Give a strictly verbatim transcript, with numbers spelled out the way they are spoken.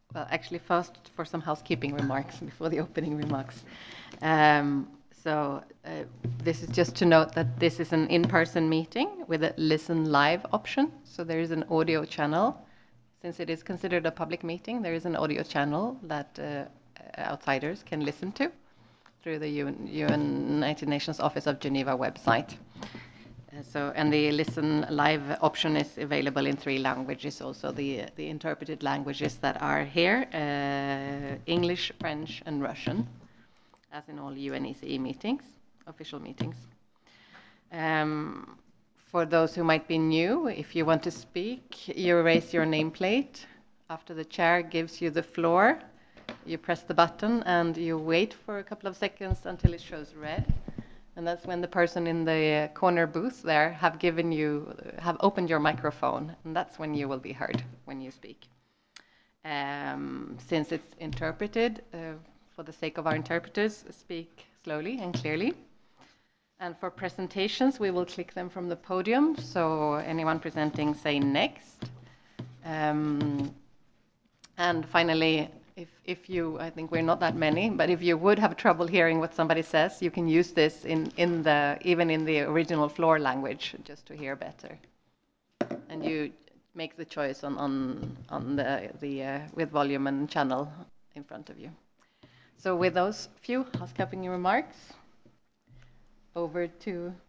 Well, actually, first for some housekeeping remarks before the opening remarks. Um, so uh, this is just to note that this is an in-person meeting with a listen live option. So there is an audio channel. Since it is considered a public meeting, there is an audio channel that uh, outsiders can listen to through the U N, United Nations Office of Geneva website. Uh, So, and the listen live option is available in three languages also, the, the interpreted languages that are here, uh, English, French, and Russian, as in all U N E C E meetings, official meetings. Um, for those who might be new, if you want to speak, you raise your nameplate. After the chair gives you the floor, you press the button and you wait for a couple of seconds until it shows red. And that's when the person in the corner booth there have given you, have opened your microphone, and that's when you will be heard when you speak. Um, since it's interpreted, uh, for the sake of our interpreters, speak slowly and clearly. And for presentations, we will click them from the podium. So anyone presenting, say next. Um, and finally, if, if you, I think we're not that many, but if you would have trouble hearing what somebody says, you can use this in, in the, even in the original floor language, just to hear better. And you make the choice on, on, on the, the uh, with volume and channel in front of you. So with those few housekeeping remarks, over to